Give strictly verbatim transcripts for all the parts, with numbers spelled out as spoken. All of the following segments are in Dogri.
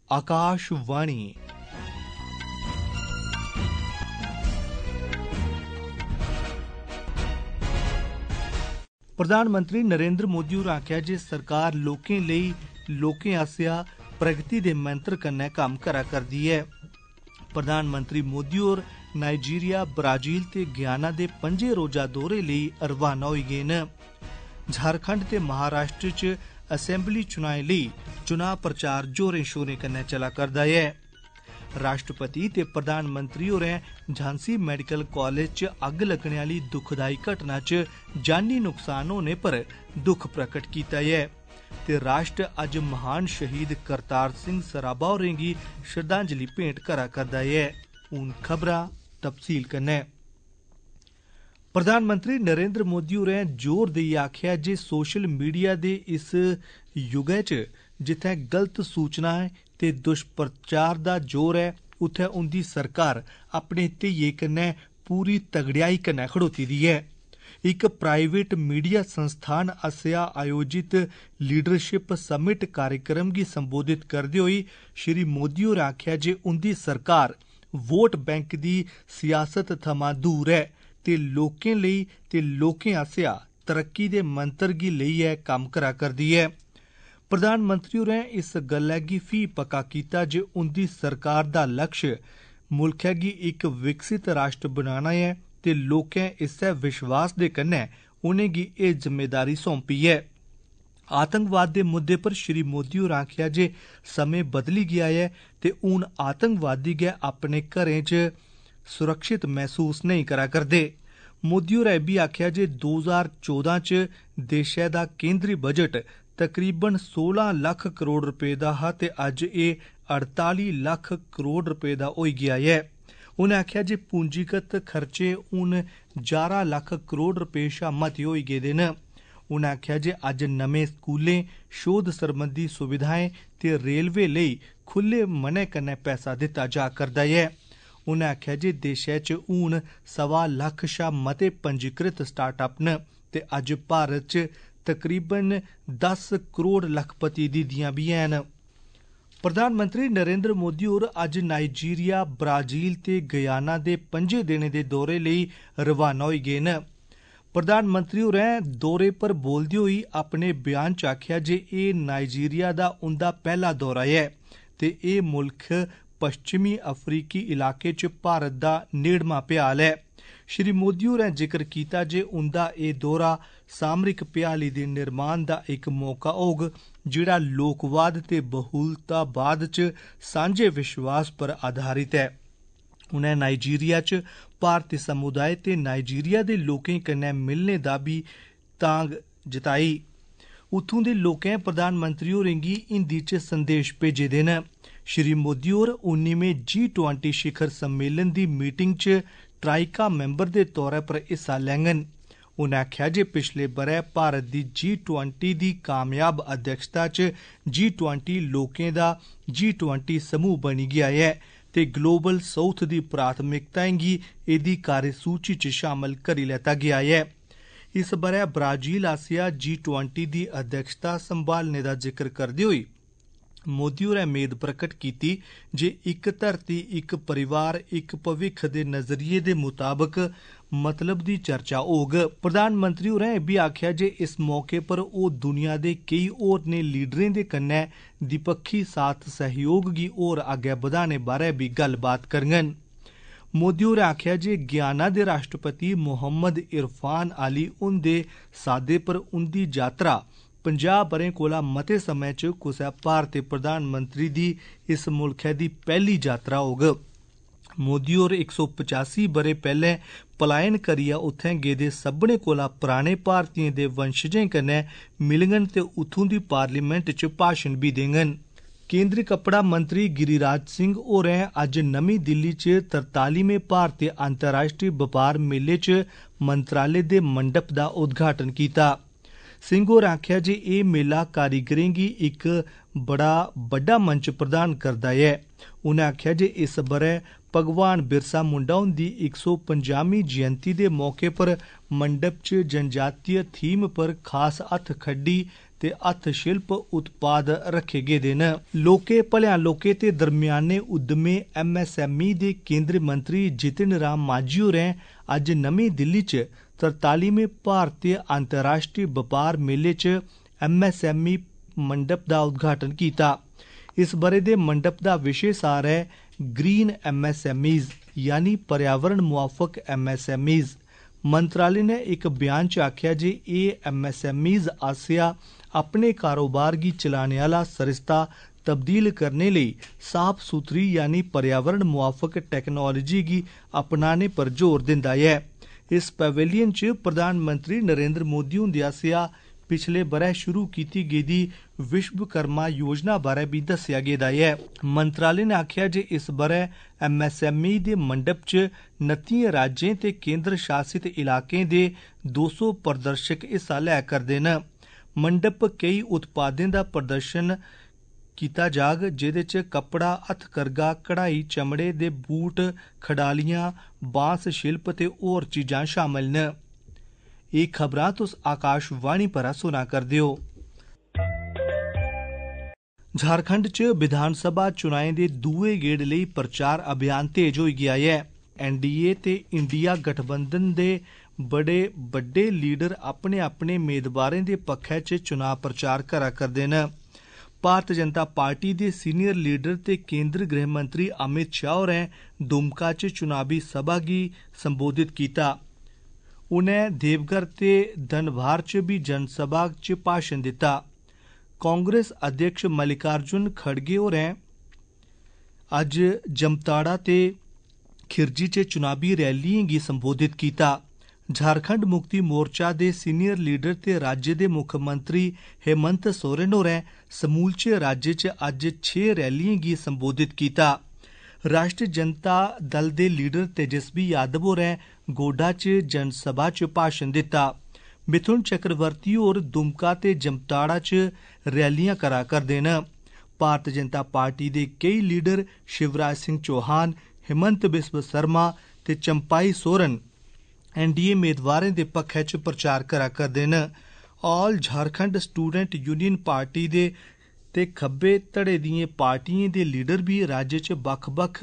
आकाशवाणी। प्रधानमंत्री नरेंद्र मोदी होरें आखेआ जे सरकार लोकें लेई लोकें आसेआ प्रगति दे मंत्र कन्नै कम्म करा करदी ऐ। प्रधानमंत्री मोदी होर नाइजीरिया, ब्राजील ते गयाना दे पंजे रोजा दौरे लेई रवाना होई गे न। झारखंड ते महाराष्ट्र च असैंबली चुनाएं लेई चुनां प्रचार जोरें शोरें कन्नै चला करदा ऐ। राष्ट्रपति ते प्रधानमंत्री होरें झांसी मेडिकल कॉलेज च अग्ग लगने आली दुखदाई घटना च जानी नुकसान होने पर दुख प्रकट कीता ऐ ते राष्ट्र अज्ज महान शहीद करतार सिंह सराभा होरें गी श्रद्धांजलि भेंट करा करदा ऐ। हून खबरां तफसील कन्नै। प्रधानमंत्री नरेंद्र मोदी होरें जोर देइयै आखेआ जे सोशल मीडिया दे इस युगै च जित्थै गलत सूचनाएं ते दुष्प्रचार दा जोर ऐ, उत्थै उंदी सरकार अपने ध्येइये कन्नै पूरी तगड़ेयाई कन्नै खड़ोती दी ऐ। इक प्राइवेट मीडिया संस्थान आसेआ आयोजित लीडरशिप समिट कार्यक्रम गी संबोधित करदे होई श्री मोदी होरें आखेआ जे उंदी सरकार वोट बैंक दी सियासत थमां दूर ऐ ते लोकें लेई ते लोकें आसेआ तरक्की दे मंत्र गी लेइयै कम्म करा करदी ऐ। प्रधानमंत्री होरें इस गल्लै गी फ्ही पक्का कीता जे उंदी सरकार दा लक्ष्य मुल्खै गी इक विकसित राष्ट्र बनाना ऐ ते लोकें इस्सै विश्वास दे कन्नै उनेंगी एह् जिम्मेदारी सौंपी ऐ। आतंकवाद दे मुद्दे पर श्री मोदी होरें आखेआ जे समें बदली गेआ ऐ ते हून आतंकवादी गै अपने घरें च सुरक्षित महसूस नेईं करा करदे। मोदी होरें बी आखेआ जे दो ज्हार चौदां च देशै दा केंद्री बजट तकरीबन सोलां लक्ख करोड़ रपे दा हा ते अज्ज एह् अड़ताली लक्ख करोड़ रपे दा होई गेआ ऐ। उनें आखेआ जे पूंजीगत खर्चे हून जारां लक्ख करोड़ रपे शा मते होई गेदे न। उनें आखेआ जे अज्ज नमें स्कूलें, शोध सरबंधी सुविधाएं ते रेलवे लेई खुल्ले मनै कन्नै पैसा दित्ता जा करदा ऐ। उनें आखेआ जे देशै च हून सवा लक्ख शा मते पंजीकृत स्टार्टअप न ते अज्ज भारत च तकरीबन दस करोड़ लखपति दीदियां बी हैन। प्रधानमंत्री नरेंद्र मोदी होर अज्ज नाइजीरिया, ब्राजील ते गयाना दे पंजे दिनें दे दौरे लेई रवाना होई गे न। प्रधानमंत्री होरें दौरे पर बोलदे होई अपने बयान च आखेआ जे एह् नाइजीरिया दा उंदा पैहला दौरा ऐ ते एह् मुल्ख पश्चिमी अफ्रीकी इलाके च भारत दा नेड़मा भ्याल ऐ। श्री मोदी होरें जिक्र कीता जे उंदा एह् दौरा सामरिक भ्याली दे निर्माण दा इक मौका होग जेह्ड़ा लोकवाद ते बहुलतावाद च सांझे विश्वास पर आधारित ऐ। उनें नाइजीरिया च भारती समुदाय ते नाइजीरिया दे लोकें कन्नै मिलने दा बी तांग जताई। उत्थूं दे लोकें प्रधानमंत्री होरें गी हिंदी च संदेश भेजे दे न। श्री मोदी होर उन्नीमें जी ट्वेंटी शिखर सम्मेलन दी मीटिंग च ट्राइका मैंबर दे तौरा पर हिस्सा लैङन। उनें आखेआ जे पिछले ब'रै भारत दी जी ट्वेंटी दी कामयाब अध्यक्षता च जी ट्वेंटी लोकें दा जी ट्वेंटी समूह बनी गेआ ऐ ते ग्लोबल साउथ दी प्राथमिकताएं गी एह्दी कार्यसूची च शामल करी लैता गेआ ऐ। इस ब'रै ब्राजील आसेआ जी ट्वेंटी दी अध्यक्षता संभालने दा जिक्र करदे होई मोदी होरें मेद प्रकट कीती जे इक धरती, इक परिवार, इक भविक्ख दे नजरिये दे मुताबक मतलब दी चर्चा होग। प्रधानमंत्री होरें एह् बी आखेआ जे इस मौके पर ओह् दुनिया दे केई होरनें लीडरें दे कन्नै द्विपक्षी साथ सहयोग गी होर अग्गै बधाने बारै बी गल्लबात करङन। मोदी होरें आखेआ जे गयाना दे राष्ट्रपति मोहम्मद इरफान अली हुंदे सादे पर उंदी यात्रा पंजाह् ब'रें कोला मते समें च कुसै भारती प्रधानमंत्री दी इस मुल्खै दी पैह्ली यात्रा होग। मोदी होर इक सौ पचासी ब'रे पैह्लें पलायन करियै उत्थें गेदे सब्भनें कोला पराने भारतीयें दे वंशजें कन्नै मिलङन ते उत्थूं दी पार्लियामेंट च भाषण बी देङन। केंद्री कपड़ा मंत्री गिरिराज सिंह होरें अज्ज नमीं दिल्ली च तरतालीमें भारती अंतर्राष्ट्रीय बपार मेले च मंत्रालय दे मंडप दा उद्घाटन कीता। सिंह होरें आखेआ जे एह् मेला कारीगरें गी इक बड़ा बड्डा मंच प्रदान करदा ऐ। उनें आखेआ जे इस ब'रै भगवान बिरसा मुंडा हुंदी इक सौ पंजाहवीं जयंती दे मौके पर मंडप च जनजातीय थीम पर खास हत्थ खड्डी ते हत्थ शिल्प उत्पाद रखे गेदे न। लोके भलेआं लोके ते दरम्याने उद्यमे एम एस एम ई दे केंद्री मंत्री जितिन राम मांझी होरें अज्ज नमीं दिल्ली च तरतालीमें भारतीय अंतर्राष्ट्रीय बपार मेले च एम एस एम ई मंडप का उद्घाटन किया। इस बरे दे मंडप का विशे सार है green M S M Es यानी पर्यावरण मुआफक एम एस एम ईज। मंत्रालय ने एक बयान च आख्या जे एह एम एस एम ईज आसेआ अपने कारोबार गी चलाने आला सरिस्ता तब्दील करने लेई साफ सुथरी यानी पर्यावरण मुआफक टैक्नोलोजी गी अपनाने पर जोर दिंदा है। इस पैवेलियन च प्रधानमंत्री नरेंद्र मोदी हुंदे आसेआ पिछले बरै शुरू कीती गेदी विश्वकर्मा योजना बारै भी दस्सेआ गेदा है। मंत्रालय ने आख्या जे इस बरै एम एस एम ई दे मंडप च नत्तियें राज्यें ते केंद्र शासित इलाकें दे दो सौ प्रदर्शक हिस्सा लै करदे न। मंडप केई उत्पादें दा प्रदर्शन कीता जाग जेदे च कपड़ा, हथकरघा, कढ़ाई, चमड़े दे बूट, खडालियां, बांस शिल्प ते होर चीजां शामल न। एह खबरां तुस आकाशवाणी पर सुना करदे हो। झारखंड च विधानसभा चुनाएं दे दूए गेड़ लेई प्रचार अभियान तेज होई गया है। एन डी ए ते इंडिया गठबंधन दे बड़े बड्डे लीडर अपने अपने मेदवारें दे पक्खै च चुनाव प्रचार करा करदे न। भारतीय जनता पार्टी दे सीनियर लीडर ते केंद्री गृह मंत्री अमित शाह होरें दुमका च चुनावी सभा गी संबोधित कीता। उनें देवघर ते धनबार च भी जनसभा च भाषण दिता। कांग्रेस अध्यक्ष मल्लिकार्जुन खड़गे होरें अज्ज जमताड़ा ते खिरजी च चुनावी रैलियें गी संबोधित कीता। झारखंड मुक्ति मोर्चा दे सीनियर लीडर ते राज्य दे मुख्यमंत्री हेमंत सोरेन होरें समूलचे राज्य च अज्ज छे रैलियें गी संबोधित कीता। राष्ट्रीय जनता दल दे लीडर तेजस्वी यादव होरें गोडा च जनसभा च भाषण दिता। मिथुन चक्रवर्ती होर दुमका ते जमताड़ा च रैलियां करा करदे न। भारतीय जनता पार्टी दे केई लीडर शिवराज सिंह चौहान, हेमंत बिस्व शर्मा ते Champai Soren N D A मेदवारें दे पक्खै च प्रचार करा करदे न। All Jharkhand student union party दे ते खब्बे धड़े दियें पार्टियें दे लीडर भी राज्य च बक्ख बक्ख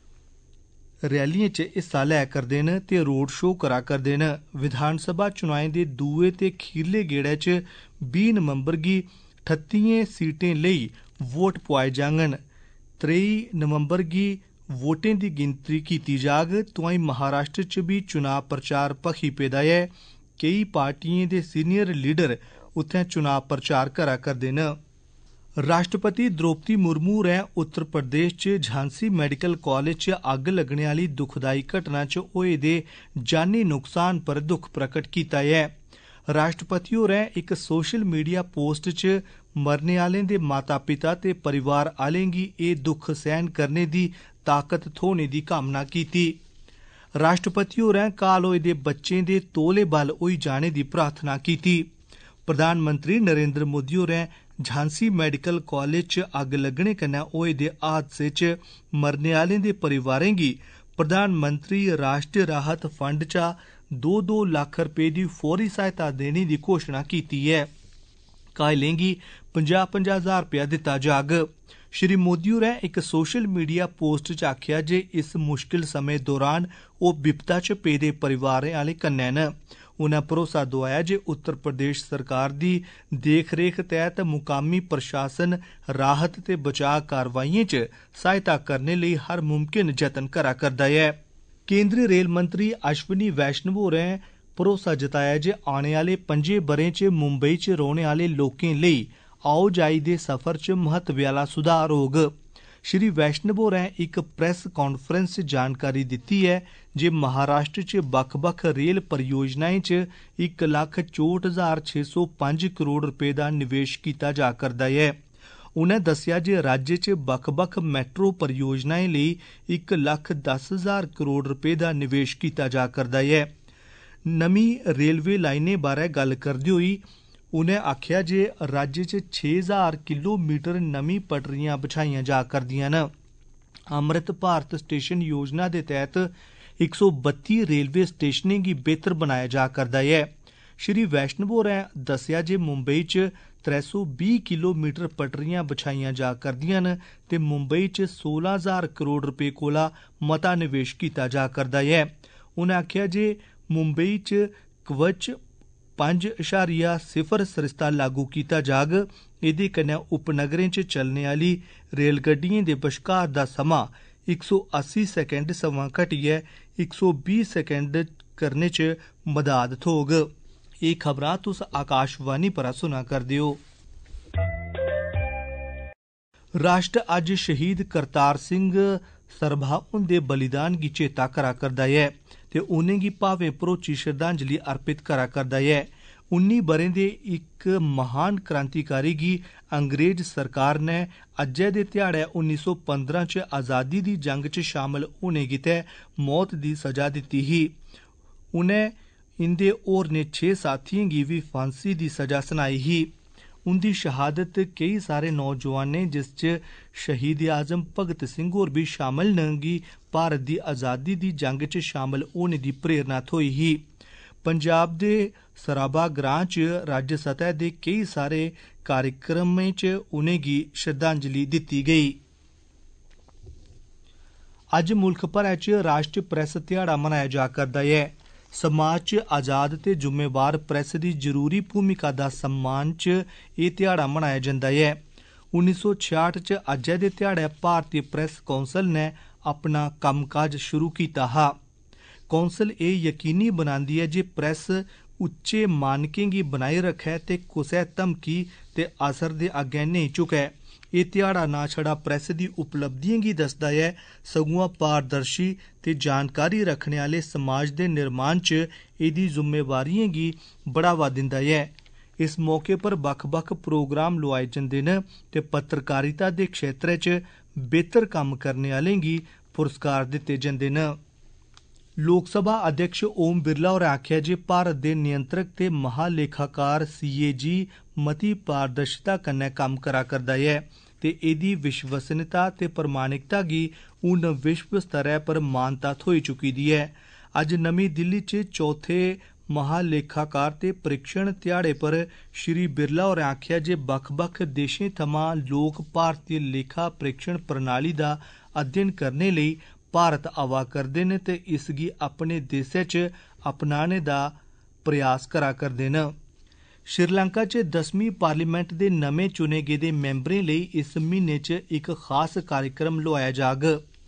रैलियें च हिस्सा लै करदे न ते रोड शो करा करदे न। विधानसभा चुनाएं दे दूए ते खीरले गेड़ै च बीह् नवंबर गी ठत्तियें सीटें लेई वोट पुआए जाङन। त्रेई नवंबर गी वोटें दी गिनतरी कीती जाग। तोआईं महाराष्ट्र च भी चुनाव प्रचार भखी पेदा ऐ। केई पार्टियें दे सीनियर लीडर उत्थें चुनाव प्रचार करा करदे न। राष्ट्रपति द्रौपदी मुर्मू होरें उत्तर प्रदेश च झांसी मेडिकल कॉलेज च अग्ग लग्गने आली दुखदाई घटना च होए दे जानी नुकसान पर दुख प्रकट कीता ऐ। राष्ट्रपति होरें एक सोशल मीडिया पोस्ट च मरने आलें दे माता पिता ते परिवार आलें गी एह दुख सहन करने दी ताकत थ्होने दी कामना कीती। राष्ट्रपति होरें घायल होए दे बच्चें दे तौले बल होई जाने दी प्रार्थना कीती। प्रधानमंत्री नरेंद्र मोदी होरें झांसी मेडिकल कॉलेज च अग्ग लग्गने कन्नै होए दे हादसे च मरने आलें दे परिवारें गी प्रधानमंत्री राष्ट्रीय राहत फंड चा दो दो लक्ख रपे दी फौरी सहायता देने दी घोषणा कीती ऐ। घायलें गी पंजाह पंजाह हजार रपेआ दिता जाग। श्री मोदी होरें एक सोशल मीडिया पोस्ट च आखेआ जे इस मुश्किल समें दौरान ओह विपदा च पेदे परिवारें आह्ले कन्नै न। उनें भरोसा दोआया जे उत्तर प्रदेश सरकार दी देख रेख तैह्त मुकामी प्रशासन राहत ते बचाव कारवाइयें च सहायता करने लेई हर मुमकिन जतन करा करदा ऐ। केंद्री रेल मंत्री अश्विनी वैष्णव होरें भरोसा जताया जे आने आले पंजें ब'रें च मुंबई च रौह्ने आले लोकें लेई आओ जाई दे सफर च महत्वै आला सुधार होग। श्री वैष्णव होरें एक प्रेस कांफ्रेंस च जानकारी दित्ती ऐ जे महाराष्ट्र च बक्ख बक्ख रेल परियोजनाएं च इक लक्ख चौंठ हजार छे सौ पंज करोड़ रपे दा निवेश कीता जा करदा ऐ। उनें दस्सेआ जे राज्य च बक्ख बक्ख मैट्रो परियोजनाएं लेई इक लक्ख दस हजार करोड़ रपे दा निवेश कीता जा करदा ऐ। नमीं रेलवे लाइनें बारै गल्ल करदे होई उनें आखेआ जे राज्य च छे हजार किलोमीटर नमीं पटरियां बछाइयां जा करदियां न। अमृत भारत स्टेशन योजना दे तैह्त इक सौ बत्ती रेलवे स्टेशनें गी बेहतर बनाया जा करदा ऐ। श्री वैष्णव होरें दस्सेआ जे मुंबई च त्रै सौ बीह् किलोमीटर पटरियां बछाइयां जा करदियां न ते मुंबई च सोलह हजार करोड़ रपे कोला मता निवेश कीता जा करदा ऐ। उनें आखेआ जे मुंबई च कवच पंज इशारिया सिफर सरिस्ता लागू कीता जाग। एह्दे कन्नै उपनगरें च चलने आह्ली रेलगड्डिएं दे बश्कार दा समां इक सौ अस्सी सैकेंड सवां घटियै इक सौ बीह् सैकेंड करने च मदाद थ्होग। एह् खबरां तुस आकाशवाणी परा सुना करदे ओ। राष्ट्र अज्ज शहीद करतार सिंह सराभा हुंदे बलिदान गी चेता करा करदा ऐ ते उनेंगी भावें भरोची श्रद्धांजलि अर्पित करा करदा ऐ। उन्नी ब'रें दे इक महान क्रांतिकारी गी अंग्रेज सरकार ने अज्जै दे ध्याड़े उन्नी सौ पंदरां च आज़ादी दी जंग च शामल होने गितै मौत दी सजा दित्ती ही। उनें इंदे होरनें छे साथियें गी बी फांसी दी सजा सुनाई ही। उंदी शहादत केई सारे नौजवानें जिस च शहीद आजम भगत सिंह होर बी शामल न गी भारत दी आज़ादी दी जंग च शामल होने दी प्रेरणा थ्होई ही। पंजाब दे सराबा ग्रां च राज्य सतह दे केई सारे कार्यक्रमें च उनेंगी श्रद्धांजलि दित्ती गेई। अज्ज मुल्ख भरै च राष्ट्रीय प्रैस ध्याड़ा मनाया जा करदा ऐ। समाज च आज़ाद ते जुम्मेवार प्रैस दी जरूरी भूमिका दा सम्मान च एह् ध्याड़ा मनाया जंदा ऐ। उन्नी सौ छियाठ च अज्जै दे ध्याड़े भारतीय प्रैस कौंसल ने अपना कम्मकाज शुरू कीता हा। कौंसल एह् यकीनी बनांदी ऐ जे प्रैस उच्चे मानकें गी बनाई रखै ते कुसै धमकी ते असर दे अग्गें नेईं झुकै। एह् ध्याड़ा ना छड़ा प्रैस दी उपलब्धियें गी दसदा ऐ सगुआं पारदर्शी ते जानकारी रखने आह्ले समाज दे निर्माण च एह्दी जुम्मेवारियें गी बढ़ावा दिंदा ऐ। इस मौके पर बक्ख बक्ख प्रोग्राम लोआए जंदे न ते पत्रकारिता दे क्षेत्रै च बेहतर कम्म करने आह्लें गी पुरस्कार दित्ते जंदे न। लोक सभा अध्यक्ष ओम बिरला होरें आखेआ जे भारत दे नियंत्रक ते महालेखाकार सी ए जी मती पारदर्शिता कन्नै कम्म करा करदा ऐ ते एह्दी विश्वसनीयता ते प्रमाणिकता गी हून विश्व स्तरै पर मानता थ्होई चुकी दी ऐ। अज्ज नमीं दिल्ली च चौथे महालेखाकार ते परीक्षण ध्याड़े पर श्री बिरला होरें आखेआ जे बक्ख बक्ख देशें थमां लोक भारतीय लेखा परीक्षण प्रणाली दा अध्ययन करने लेई भारत आवा करदे न ते इसगी अपने देसै च अपनाने दा प्रयास करा करदे न। श्रीलंका च दसमीं पार्लियामेंट दे नमें चुने गेदे मैंबरें लेई इस म्हीने च इक खास कार्यक्रम लोआया जाग।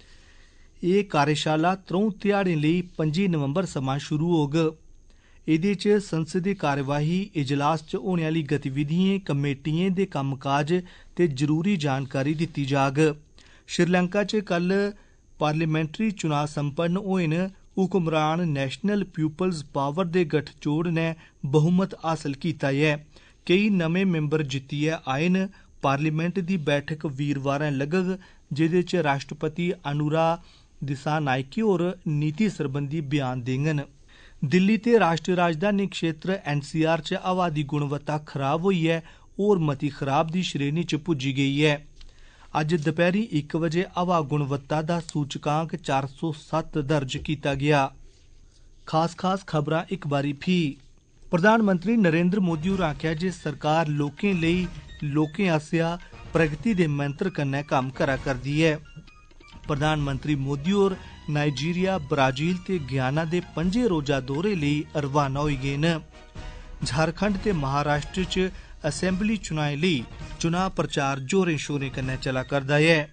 एह् कार्यशाला त्रौं ध्याड़ें लेई पंजी नवंबर समां शुरू होग। एह्दे च संसदी कार्यवाही, इजलास च होने आह्ली गतिविधियें, कमेटियें दे कम्मकाज ते जरूरी जानकारी दित्ती जाग। श्रीलंका च कल पार्लियामेंट्री चुनां संपन्न होए न। हुक्मरान नेशनल पीपुल्स पावर दे गठजोड़ ने बहुमत हासल कीता ऐ। केई नमें मैंबर जित्तियै आए न। पार्लियामेंट दी बैठक वीरवारें लगग जेह्दे च राष्ट्रपति अनुरा दिसानायके होर नीति सरबंधी बयान देङन। दिल्ली ते राष्ट्रीय राजधानी क्षेत्र एन सी आर च हवा दी गुणवत्ता खराब होइयै होर मती खराब दी श्रेणी च पुज्जी गेई ऐ। अज्ज दपैह्री इक बजे हवा गुणवत्ता दा सूचकांक चार सौ सत्त दर्ज कीता गेआ। खास खास खबरां इक बारी फ्ही। प्रधानमंत्री नरेंद्र मोदी होरें आखेआ जे सरकार लोकें लेई लोकें आसेआ प्रगति दे मंत्र कन्नै कम्म करा करदी ऐ। प्रधानमंत्री मोदी होर नाइजीरिया, ब्राजील ते गयाना दे पंजे रोजा दौरे लेई रवाना होई गे न। झारखंड ते महाराष्ट्र च असैंबली चुनाएं लेई चुनां प्रचार जोरें शोरें कन्नै चला करदा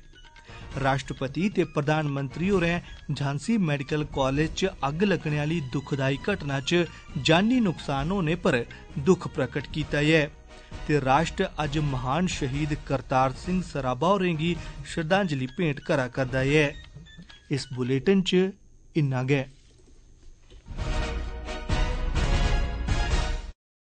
ऐ। राष्ट्रपति ते प्रधानमंत्री होरें झांसी मेडिकल कॉलेज च अग्ग लग्गने आह्ली दुखदाई घटना च जानी नुकसान होने पर दुख प्रकट कीता ऐ ते राष्ट्र अज्ज महान शहीद करतार सिंह सराभा होरें गी श्रद्धांजलि भेंट करा करदा ऐ। इस बुलेटिन च इन्ना गै।